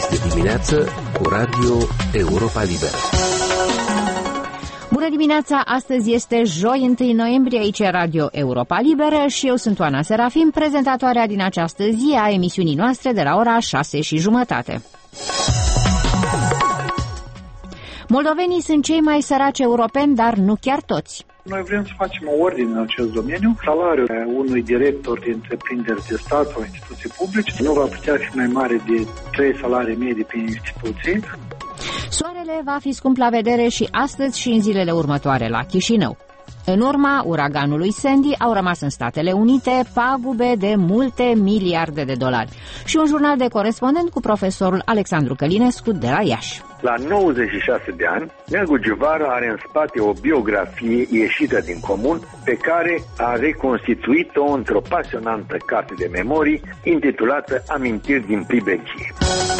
Este dimineață cu Radio Europa Liberă. Bună dimineața! Astăzi este joi, 1 noiembrie, aici e Radio Europa Liberă și eu sunt Oana Serafim, prezentatoarea din această zi a emisiunii noastre de la ora 6:30. Moldovenii sunt cei mai săraci europeni, dar nu chiar toți. Noi vrem să facem o ordine în acest domeniu. Salariul unui director de întreprinderi de stat sau instituții publice nu va putea fi mai mare de 3 salarii medii pe instituții. Soarele va fi scump la vedere și astăzi și în zilele următoare la Chișinău. În urma uraganului Sandy au rămas în Statele Unite pagube de multe miliarde de dolari. Și un jurnal de corespondent cu profesorul Alexandru Călinescu de la Iași. La 96 de ani, Neagu Giuvaru are în spate o biografie ieșită din comun pe care a reconstituit-o într-o pasionantă carte de memorii intitulată Amintiri din Plibegie.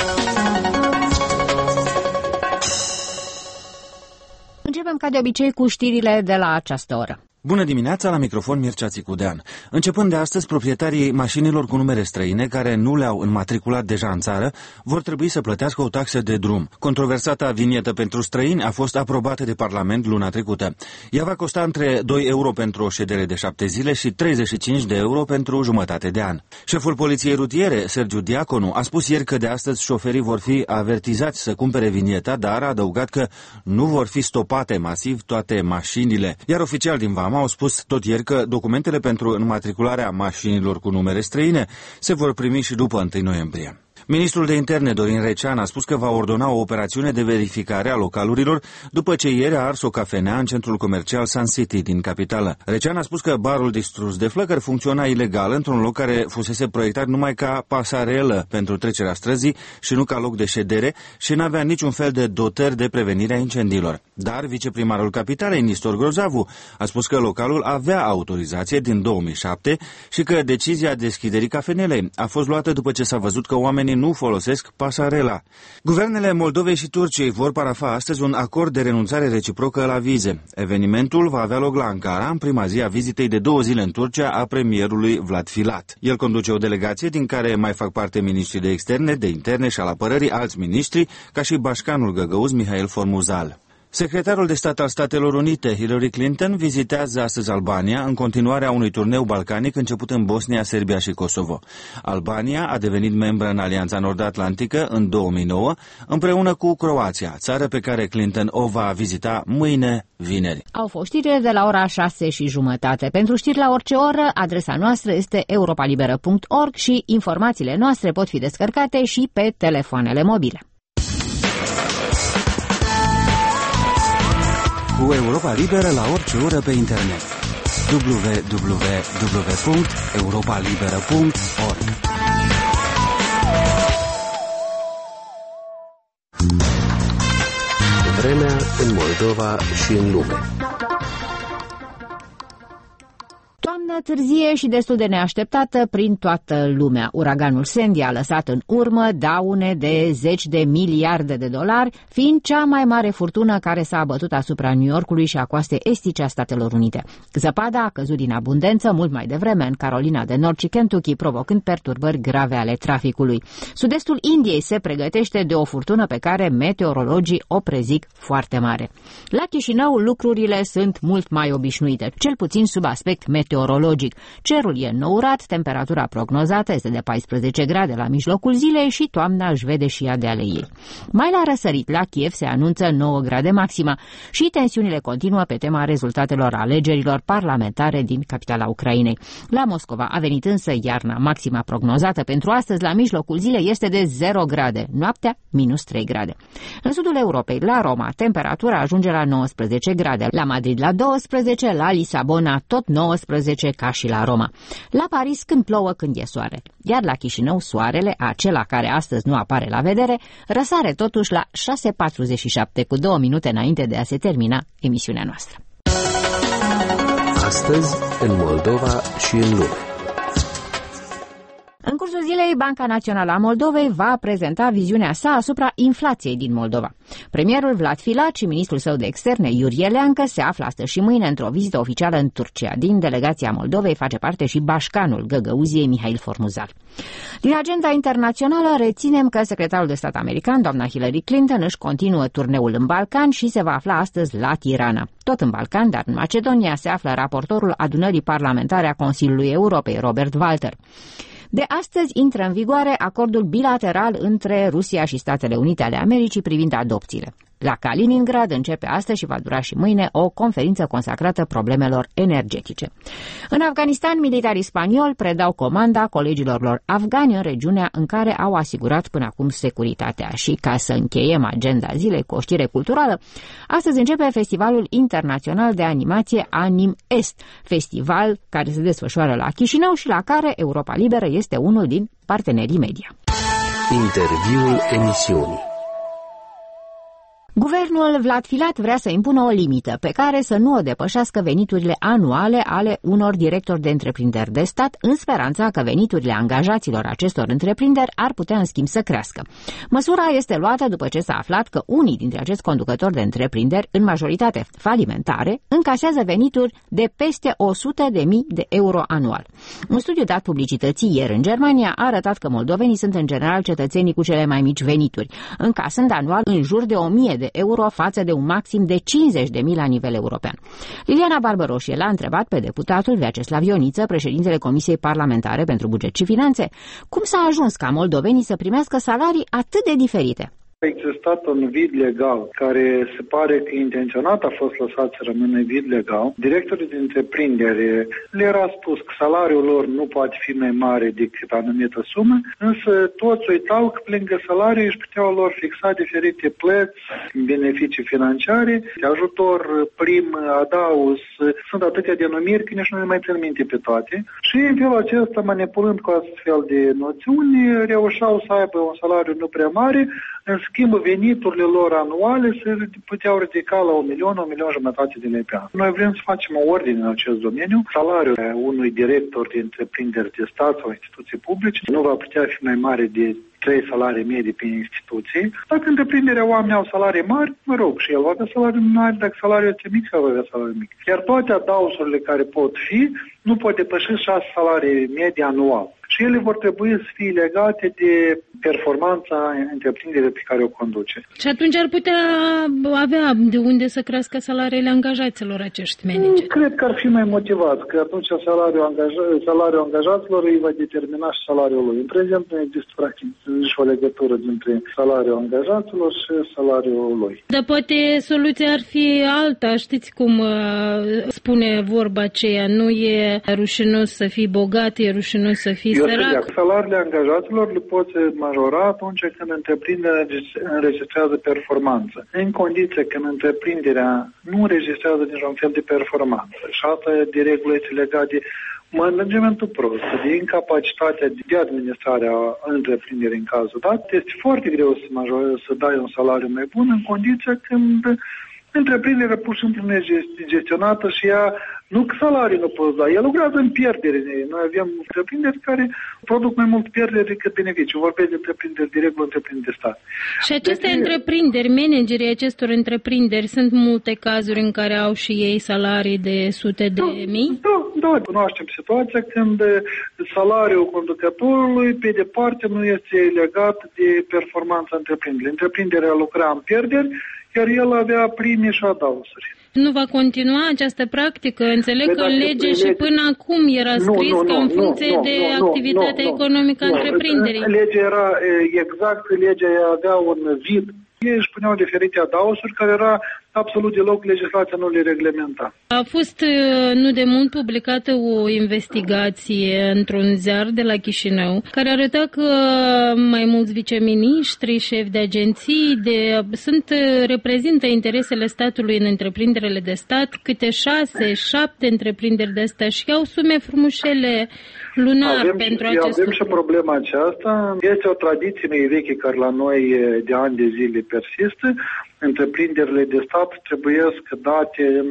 Începem ca de obicei cu știrile de la această oră. Bună dimineața, la microfon Mircea Țicudean. Începând de astăzi, proprietarii mașinilor cu numere străine care nu le-au înmatriculat deja în țară vor trebui să plătească o taxă de drum. Controversata vinietă pentru străini a fost aprobată de Parlament luna trecută. Ea va costa între 2 euro pentru o ședere de 7 zile și 35 de euro pentru jumătate de an. Șeful Poliției Rutiere, Sergiu Diaconu, a spus ieri că de astăzi șoferii vor fi avertizați să cumpere vinieta, dar a adăugat că nu vor fi stopate masiv toate mașinile. Iar oficial din VAMA au spus tot ieri că documentele pentru înmatricularea mașinilor cu numere străine se vor primi și după 1 noiembrie. Ministrul de Interne, Dorin Recean, a spus că va ordona o operațiune de verificare a localurilor după ce ieri a ars o cafenea în centrul comercial Sun City din capitală. Recean a spus că barul distrus de flăcări funcționa ilegal într-un loc care fusese proiectat numai ca pasarelă pentru trecerea străzii și nu ca loc de ședere și n-avea niciun fel de dotări de prevenire a incendiilor. Dar viceprimarul capitalei, Nistor Grozavu, a spus că localul avea autorizație din 2007 și că decizia deschiderii cafenelei a fost luată după ce s-a văzut că oamenii nu folosesc pasarela. Guvernele Moldovei și Turciei vor parafa astăzi un acord de renunțare reciprocă la vize. Evenimentul va avea loc la Ankara, în prima zi a vizitei de 2 zile în Turcia a premierului Vlad Filat. El conduce o delegație din care mai fac parte miniștrii de externe, de interne și al apărării, alți miniștri, ca și bașcanul găgăuz Mihail Formuzal. Secretarul de stat al Statelor Unite, Hillary Clinton, vizitează astăzi Albania în continuarea unui turneu balcanic început în Bosnia, Serbia și Kosovo. Albania a devenit membră în Alianța Nord-Atlantică în 2009, împreună cu Croația, țară pe care Clinton o va vizita mâine, vineri. Au fost știrile de la ora 6:30. Pentru știri la orice oră, adresa noastră este europalibera.org și informațiile noastre pot fi descărcate și pe telefoanele mobile. Cu Europa Liberă la orice oră pe internet. www.europalibera.org. Vremea în Moldova și în lume. Toamnă târzie și destul de neașteptată prin toată lumea. Uraganul Sandy a lăsat în urmă daune de zeci de miliarde de dolari, fiind cea mai mare furtună care s-a abătut asupra New Yorkului și a coastei estice a Statelor Unite. Zăpada a căzut din abundență mult mai devreme în Carolina de Nord și Kentucky, provocând perturbări grave ale traficului. Sud-estul Indiei se pregătește de o furtună pe care meteorologii o prezic foarte mare. La Chișinău lucrurile sunt mult mai obișnuite, cel puțin sub aspect meteorologic. Cerul e nourat, temperatura prognozată este de 14 grade la mijlocul zilei și toamna își vede și ea de ale ei. Mai la răsărit, la Kiev se anunță 9 grade maxima și tensiunile continuă pe tema rezultatelor alegerilor parlamentare din capitala Ucrainei. La Moscova a venit însă iarna. Maxima prognozată pentru astăzi la mijlocul zilei este de 0 grade, noaptea minus 3 grade. În sudul Europei, la Roma, temperatura ajunge la 19 grade, la Madrid la 12, la Lisabona tot 19 ca și la Roma. La Paris când plouă, când e soare. Iar la Chișinău soarele, acela care astăzi nu apare la vedere, răsare totuși la 6:47, cu 2 minute înainte de a se termina emisiunea noastră. Astăzi în Moldova și în lume. În cursul zilei zilei, Banca Națională a Moldovei va prezenta viziunea sa asupra inflației din Moldova. Premierul Vlad Filat și ministrul său de externe, Iurie Leancă, se află astăzi și mâine într-o vizită oficială în Turcia. Din delegația Moldovei face parte și bașcanul Găgăuziei, Mihail Formuzar. Din agenda internațională reținem că secretarul de stat american, doamna Hillary Clinton, își continuă turneul în Balcan și se va afla astăzi la Tirana. Tot în Balcan, dar în Macedonia, se află raportorul adunării parlamentare a Consiliului Europei, Robert Walter. De astăzi intră în vigoare acordul bilateral între Rusia și Statele Unite ale Americii privind adopțiile. La Kaliningrad începe astăzi și va dura și mâine o conferință consacrată problemelor energetice. În Afganistan, militarii spanioli predau comanda colegilor lor afgani în regiunea în care au asigurat până acum securitatea. Și ca să încheiem agenda zilei cu o știre culturală, astăzi începe Festivalul Internațional de Animație Anim Est, festival care se desfășoară la Chișinău și la care Europa Liberă este unul din partenerii media. Interviul emisiunii. Guvernul Vlad Filat vrea să impună o limită pe care să nu o depășească veniturile anuale ale unor directori de întreprinderi de stat, în speranța că veniturile angajaților acestor întreprinderi ar putea în schimb să crească. Măsura este luată după ce s-a aflat că unii dintre acești conducători de întreprinderi, în majoritate falimentare, încasează venituri de peste 100.000 de euro anual. Un studiu dat publicității ieri în Germania a arătat că moldovenii sunt în general cetățenii cu cele mai mici venituri, încasând anual în jur de 1.000 de euro față de un maxim de 50.000 la nivel european. Liliana Barbaroșie l-a întrebat pe deputatul Vyacheslav Ioniță, președintele Comisiei Parlamentare pentru Buget și Finanțe, cum s-a ajuns ca moldovenii să primească salarii atât de diferite. A existat un vid legal care se pare că intenționat a fost lăsat să rămână vid legal. Directorii de întreprindere le era spus că salariul lor nu poate fi mai mare decât anumită sumă, însă toți uitau că pe lângă salariu își puteau lor fixa diferite plăți, beneficii financiare, ajutor, prim, adaus, sunt atâtea denumiri că nici nu le mai țin minte pe toate. Și în felul acesta, manipulând cu astfel de noțiuni, reușeau să aibă un salariu nu prea mare, în schimb, veniturile lor anuale se puteau ridica la 1.000.000-1.500.000 de lei pe an. Noi vrem să facem o ordine în acest domeniu. Salariul unui director de întreprinderi de stat sau instituții publice nu va putea fi mai mare de 3 salarii medii pe instituții. Dacă întreprinderea oamenii au salarii mari, mă rog, și el va avea salarii mari, dacă salariul este mic, va avea salarii mic. Iar toate adausurile care pot fi, nu pot depăși 6 salarii medii anual. Și ele vor trebui să fie legate de performanța întreprinderii pe care o conduce. Și atunci ar putea avea de unde să crească salariile angajaților acești manageri? Cred că ar fi mai motivat, că atunci salariul angajaților îi va determina și salariul lui. În prezent nu există practic nici o legătură dintre salariul angajaților și salariul lui. Dar poate soluția ar fi alta, știți cum spune vorba aceea, nu e rușinos să fii bogat, e rușinos să fii sărac. Salariile angajaților le poți majora atunci când întreprinderea înregistrează performanță. În condiție când întreprinderea nu înregistrează niciun fel de performanță. Și asta de regulă este legat de managementul prost, de incapacitatea de administrare a întreprinderii în cazul dat. Este foarte greu să dai un salariu mai bun în condiția când întreprinderea pur și simplu nu este gestionată și ea nu că salariul nu poți da, el lucrează în pierdere. Noi avem întreprinderi care produc mai mult pierdere decât beneficiu. Vorbesc de întreprinderi de regulă, întreprinderi de stat. Și aceste întreprinderi, managerii acestor întreprinderi, sunt multe cazuri în care au și ei salarii de sute de mii? Da, cunoaștem situația când salariul conducătorului, pe departe, nu este legat de performanța întreprinderii. Întreprinderea lucra în pierderi, iar el avea prime și adausuri. Nu va continua această practică? Înțeleg că în lege și până acum era scris că în funcție de activitatea economică a întreprinderii. Legea era exact, legea avea un vid. Ei își puneau diferite adausuri care era absolut deloc, legislația nu le reglementa. A fost nu de mult publicată o investigație într-un ziar de la Chișinău care arăta că mai mulți viceministri, șefi de agenții reprezintă interesele statului în întreprinderile de stat, câte 6-7 întreprinderi de astea și au sume frumușele lunar pentru acest Avem și problema aceasta. Este o tradiție mai veche care la noi de ani de zile persistă. Întreprinderile de stat trebuie să date în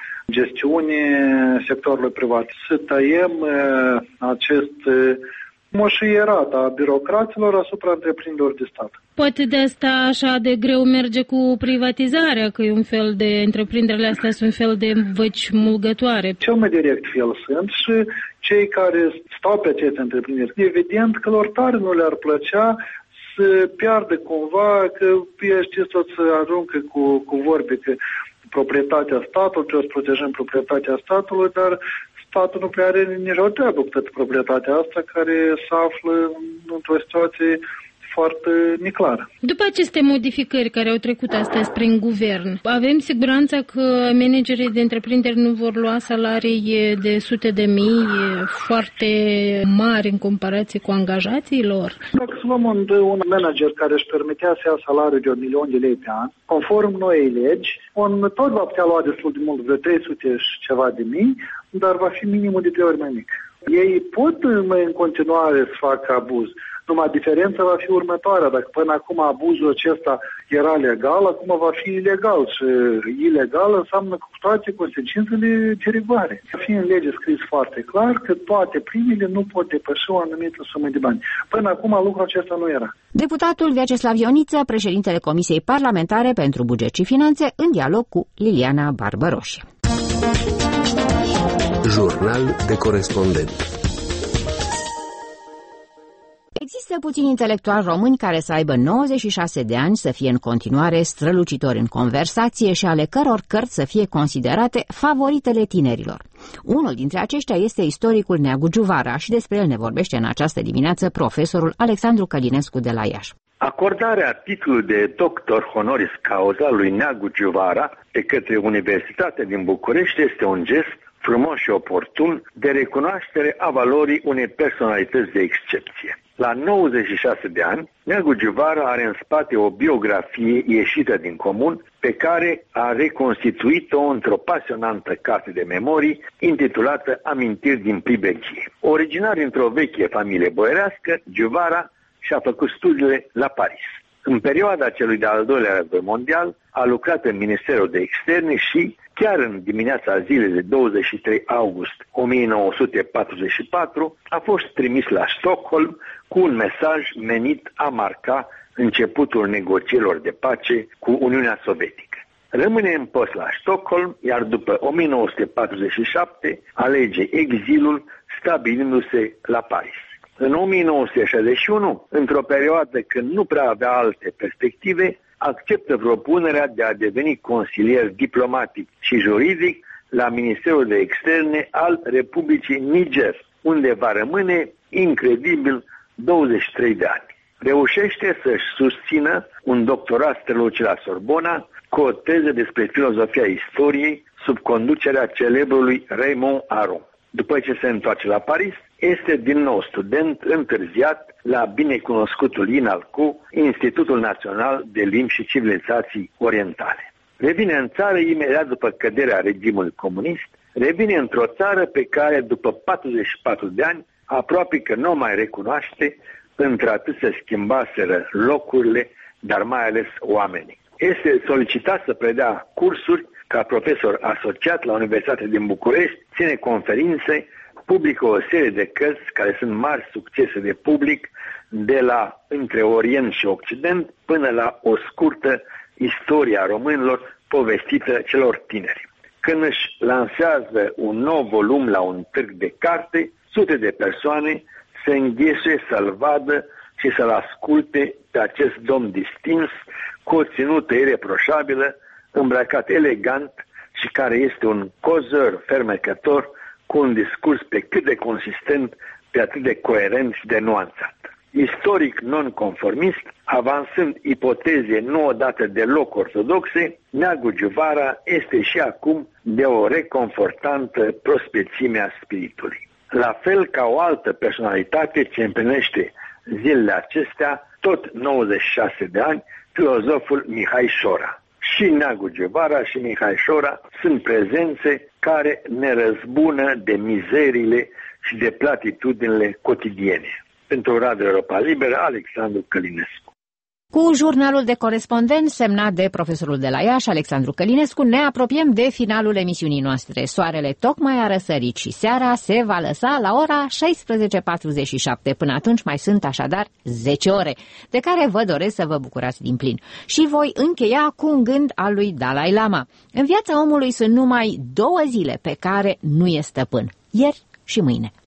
gestiune sectorului privat. Să tăiem acest moșierata birocraților asupra întreprinderilor de stat. Poate de asta așa de greu merge cu privatizarea, că e un fel de, întreprinderile astea sunt un fel de văci mulgătoare. Cel mai direct fel sunt și cei care stau pe aceste întreprinderi. Evident că lor tare nu le-ar plăcea să piardă cumva, că știți tot să aruncă cu vorbe că proprietatea statului, trebuie să protejăm proprietatea statului, dar statul nu prea are nici o treabă cu toată proprietatea asta care se află într-o situație foarte neclară. După aceste modificări care au trecut astăzi prin guvern, avem siguranța că managerii de întreprinderi nu vor lua salarii de sute de mii foarte mari în comparație cu angajații lor? Dacă să luăm un manager care își permitea să ia salariul de 1.000.000 de lei pe an, conform noii legi, tot va putea lua destul de mult, vreo 300 și ceva de mii, dar va fi minimul de 3 ori mai mic. Ei pot în continuare să facă abuz. Numai diferența va fi următoarea. Dacă până acum abuzul acesta era legal, acum va fi ilegal. Și ilegal înseamnă cu toate consecințele de rigoare. Va fi în lege scris foarte clar că toate primele nu pot depăși o anumită sumă de bani. Până acum lucrul acesta nu era. Deputatul Vyacheslav Ioniță, președintele Comisiei Parlamentare pentru Buget și Finanțe, în dialog cu Liliana Barbăroșie. Jurnal de corespondent. Există puțini intelectuali români care să aibă 96 de ani, să fie în continuare strălucitori în conversație și ale căror cărți să fie considerate favoritele tinerilor. Unul dintre aceștia este istoricul Neagu Giuvara și despre el ne vorbește în această dimineață profesorul Alexandru Călinescu de la Iași. Acordarea titlului de doctor honoris causa lui Neagu Giuvara de către Universitatea din București este un gest frumos și oportun de recunoaștere a valorii unei personalități de excepție. La 96 de ani, Neagu Giuvara are în spate o biografie ieșită din comun, pe care a reconstituit-o într-o pasionantă carte de memorii intitulată Amintiri din Pribegie. Originar dintr-o veche familie boierească, Giuvara și-a făcut studiile la Paris. În perioada celui de-al doilea război mondial, a lucrat în Ministerul de Externe și, chiar în dimineața zilei de 23 august 1944, a fost trimis la Stockholm cu un mesaj menit a marca începutul negocierilor de pace cu Uniunea Sovietică. Rămâne în post la Stockholm, iar după 1947 alege exilul, stabilindu-se la Paris. În 1961, într-o perioadă când nu prea avea alte perspective, acceptă propunerea de a deveni consilier diplomatic și juridic la Ministerul de Externe al Republicii Niger, unde va rămâne incredibil 23 de ani. Reușește să-și susțină un doctorat strălucit la Sorbona cu o teză despre filozofia istoriei sub conducerea celebrului Raymond Aron. După ce se întoarce la Paris, este din nou student întârziat la binecunoscutul INALCO, Institutul Național de Limbi și Civilizații Orientale. Revine în țară imediat după căderea regimului comunist, revine într-o țară pe care, după 44 de ani, aproape că nu o mai recunoaște, într-atât se schimbaseră locurile, dar mai ales oamenii. Este solicitat să predea cursuri ca profesor asociat la Universitatea din București, ține conferințe, publică o serie de cărți care sunt mari succese de public, de la Între Orient și Occident până la o scurtă istoria românilor povestită celor tineri. Când își lansează un nou volum la un târg de carte, sute de persoane se înghesuie să-l vadă și să-l asculte pe acest domn distins, cu o ținută ireproșabilă, îmbrăcat elegant și care este un cauzeur fermecător, cu un discurs pe cât de consistent, pe atât de coerent și de nuanțat. Istoric non-conformist, avansând ipoteze nu odată deloc ortodoxe, Neagu Giuvara este și acum de o reconfortantă prospețime a spiritului. La fel ca o altă personalitate ce împlinește zilele acestea, tot 96 de ani, filozoful Mihai Șora. Și Neagu Giuvara și Mihai Șora sunt prezențe care ne răzbună de mizerile și de platitudinile cotidiene. Pentru Radio Europa Liberă, Alexandru Călinescu. Cu jurnalul de corespondent semnat de profesorul de la Iași, Alexandru Călinescu, ne apropiem de finalul emisiunii noastre. Soarele tocmai a răsărit și seara se va lăsa la ora 16:47. Până atunci mai sunt așadar 10 ore, de care vă doresc să vă bucurați din plin. Și voi încheia cu un gând al lui Dalai Lama. În viața omului sunt numai 2 zile pe care nu e stăpân, ieri și mâine.